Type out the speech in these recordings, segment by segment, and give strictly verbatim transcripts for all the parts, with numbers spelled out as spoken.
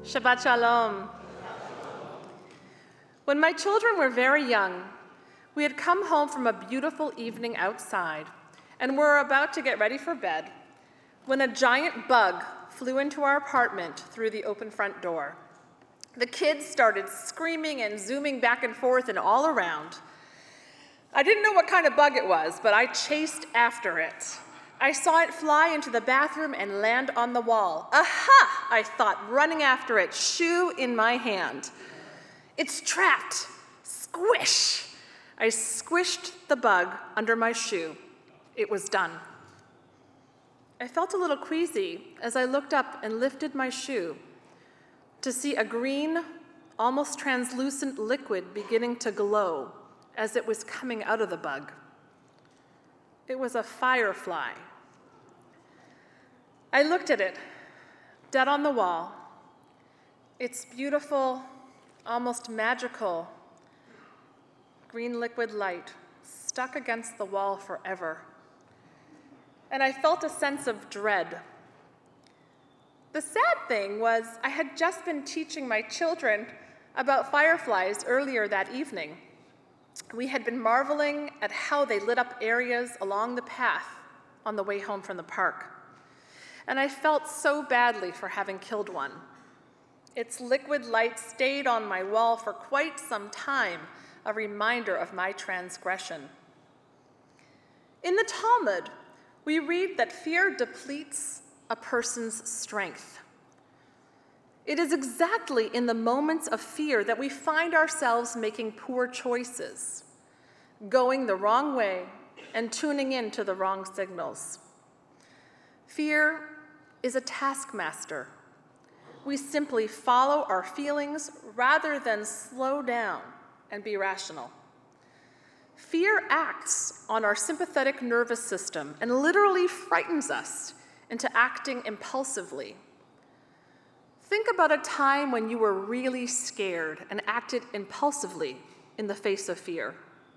Shabbat Shalom. When my children were very young, we had come home from a beautiful evening outside and were about to get ready for bed when a giant bug flew into our apartment through the open front door. The kids started screaming and zooming back and forth and all around. I didn't know what kind of bug it was, but I chased after it. I saw it fly into the bathroom and land on the wall. Aha! I thought, running after it, shoe in my hand. It's trapped. Squish! I squished the bug under my shoe. It was done. I felt a little queasy as I looked up and lifted my shoe to see a green, almost translucent liquid beginning to glow as it was coming out of the bug. It was a firefly. I looked at it, dead on the wall. Its beautiful, almost magical green liquid light stuck against the wall forever. And I felt a sense of dread. The sad thing was I had just been teaching my children about fireflies earlier that evening. We had been marveling at how they lit up areas along the path on the way home from the park. And I felt so badly for having killed one. Its liquid light stayed on my wall for quite some time, a reminder of my transgression. In the Talmud, we read that fear depletes a person's strength. It is exactly in the moments of fear that we find ourselves making poor choices, going the wrong way, and tuning in to the wrong signals. Fear is a taskmaster. We simply follow our feelings rather than slow down and be rational. Fear acts on our sympathetic nervous system and literally frightens us into acting impulsively. Think about a time when you were really scared and acted impulsively in the face of fear.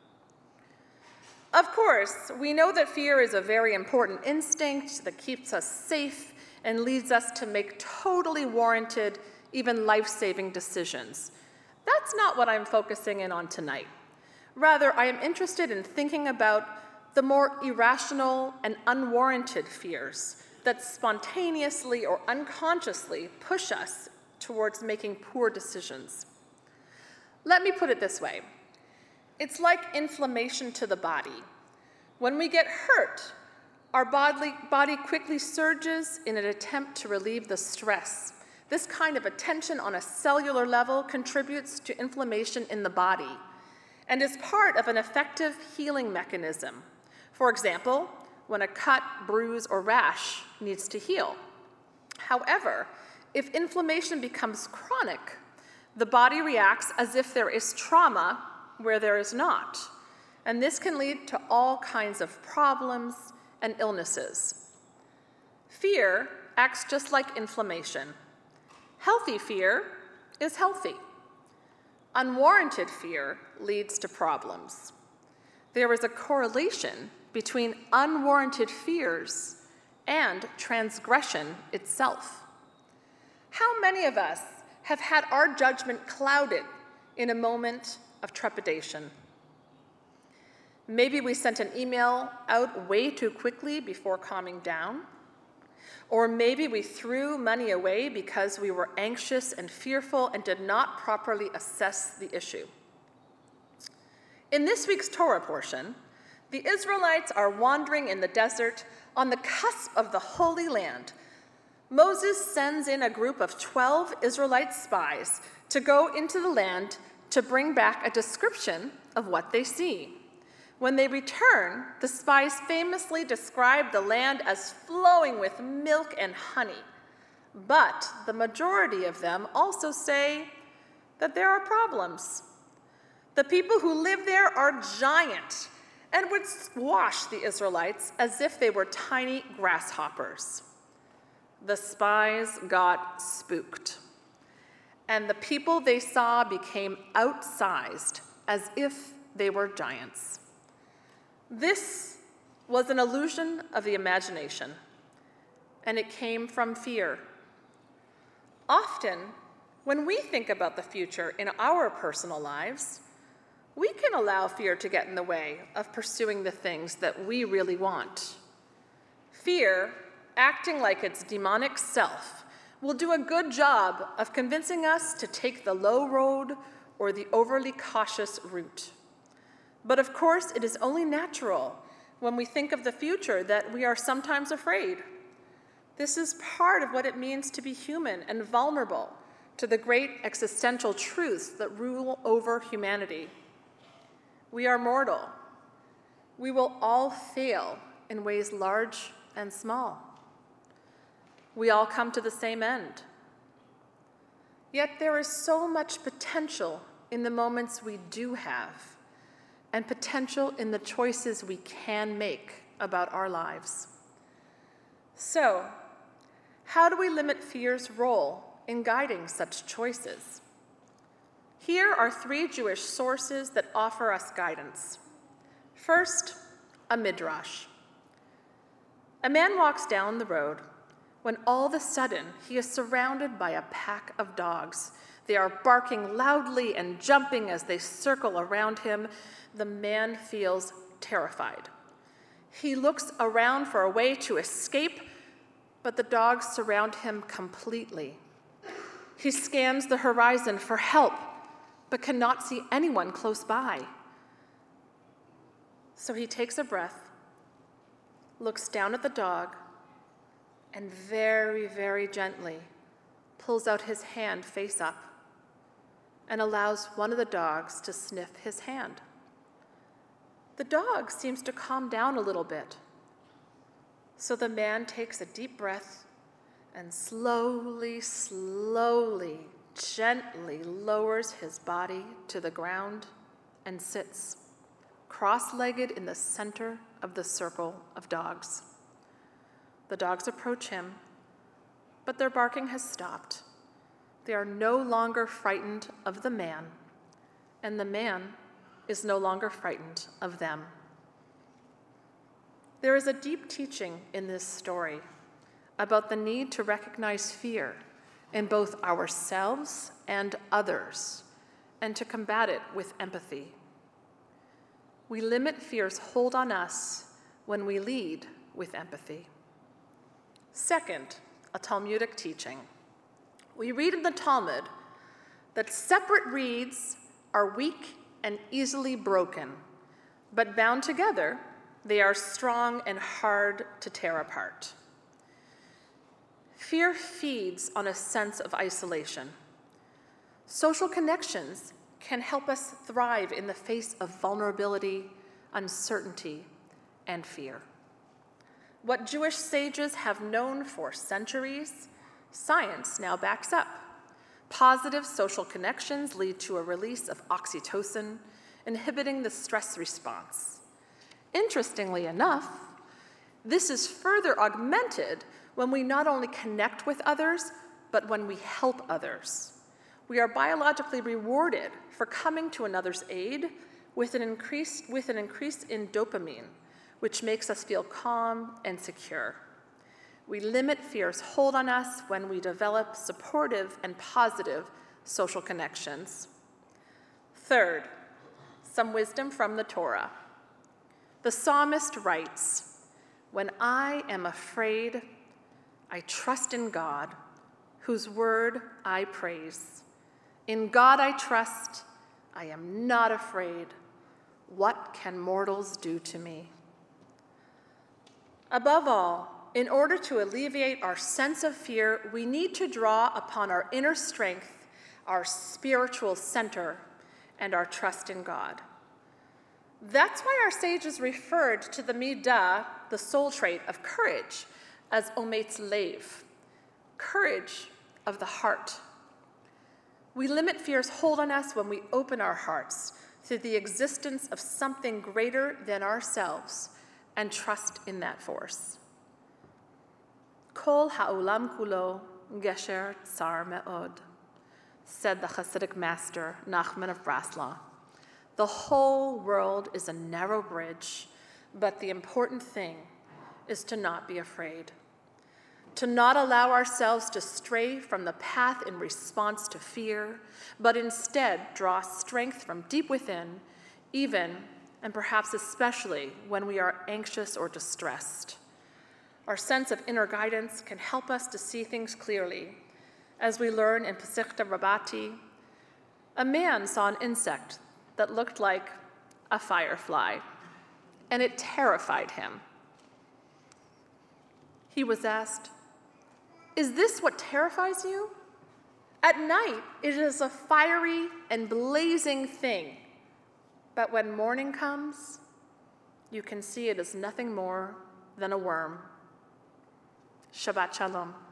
Of course, we know that fear is a very important instinct that keeps us safe and leads us to make totally warranted, even life-saving decisions. That's not what I'm focusing in on tonight. Rather, I am interested in thinking about the more irrational and unwarranted fears that spontaneously or unconsciously push us towards making poor decisions. Let me put it this way. It's like inflammation to the body. When we get hurt, our body, body quickly surges in an attempt to relieve the stress. This kind of attention on a cellular level contributes to inflammation in the body and is part of an effective healing mechanism. For example, when a cut, bruise, or rash needs to heal. However, if inflammation becomes chronic, the body reacts as if there is trauma where there is not, and this can lead to all kinds of problems and illnesses. Fear acts just like inflammation. Healthy fear is healthy. Unwarranted fear leads to problems. There is a correlation between unwarranted fears and transgression itself. How many of us have had our judgment clouded in a moment of trepidation? Maybe we sent an email out way too quickly before calming down. Or maybe we threw money away because we were anxious and fearful and did not properly assess the issue. In this week's Torah portion, the Israelites are wandering in the desert on the cusp of the Holy Land. Moses sends in a group of twelve Israelite spies to go into the land to bring back a description of what they see. When they return, the spies famously describe the land as flowing with milk and honey. But the majority of them also say that there are problems. The people who live there are giant and would squash the Israelites as if they were tiny grasshoppers. The spies got spooked, and the people they saw became outsized as if they were giants. This was an illusion of the imagination, and it came from fear. Often, When we think about the future in our personal lives, we can allow fear to get in the way of pursuing the things that we really want. Fear, acting like its demonic self, will do a good job of convincing us to take the low road or the overly cautious route. But of course, it is only natural when we think of the future that we are sometimes afraid. This is part of what it means to be human and vulnerable to the great existential truths that rule over humanity. We are mortal. We will all fail in ways large and small. We all come to the same end. Yet there is so much potential in the moments we do have, and potential in the choices we can make about our lives. So, how do we limit fear's role in guiding such choices? Here are three Jewish sources that offer us guidance. First, a midrash. A man walks down the road when all of a sudden he is surrounded by a pack of dogs. They are barking loudly and jumping as they circle around him. The man feels terrified. He looks around for a way to escape, but the dogs surround him completely. He scans the horizon for help, but cannot see anyone close by. So he takes a breath, looks down at the dog, and very, very gently pulls out his hand face up and allows one of the dogs to sniff his hand. The dog seems to calm down a little bit. So the man takes a deep breath and slowly, slowly, gently lowers his body to the ground and sits, cross-legged in the center of the circle of dogs. The dogs approach him, but their barking has stopped. They are no longer frightened of the man, and the man is no longer frightened of them. There is a deep teaching in this story about the need to recognize fear in both ourselves and others, and to combat it with empathy. We limit fear's hold on us when we lead with empathy. Second, a Talmudic teaching. We read in the Talmud that separate reeds are weak and easily broken, but bound together, they are strong and hard to tear apart. Fear feeds on a sense of isolation. Social connections can help us thrive in the face of vulnerability, uncertainty, and fear. What Jewish sages have known for centuries, science now backs up. Positive social connections lead to a release of oxytocin, inhibiting the stress response. Interestingly enough, this is further augmented when we not only connect with others, but when we help others. We are biologically rewarded for coming to another's aid with an increase, with an increase in dopamine, which makes us feel calm and secure. We limit fear's hold on us when we develop supportive and positive social connections. Third, some wisdom from the Torah. The psalmist writes, "When I am afraid, I trust in God, whose word I praise. In God I trust, I am not afraid. What can mortals do to me?" Above all, in order to alleviate our sense of fear, we need to draw upon our inner strength, our spiritual center, and our trust in God. That's why our sages referred to the midah, the soul trait of courage, as ometz lev, courage of the heart. We limit fear's hold on us when we open our hearts to the existence of something greater than ourselves and trust in that force. Kol ha'olam kulo gesher tsar me'od, said the Hasidic master Nachman of Breslau. The whole world is a narrow bridge, but the important thing is to not be afraid. to not allow ourselves to stray from the path in response to fear, but instead draw strength from deep within, even and perhaps especially when we are anxious or distressed. Our sense of inner guidance can help us to see things clearly. As we learn in Masechta Rabati, a man saw an insect that looked like a firefly, and it terrified him. He was asked, "Is this what terrifies you? At night, it is a fiery and blazing thing, but when morning comes, you can see it is nothing more than a worm." Shabbat Shalom.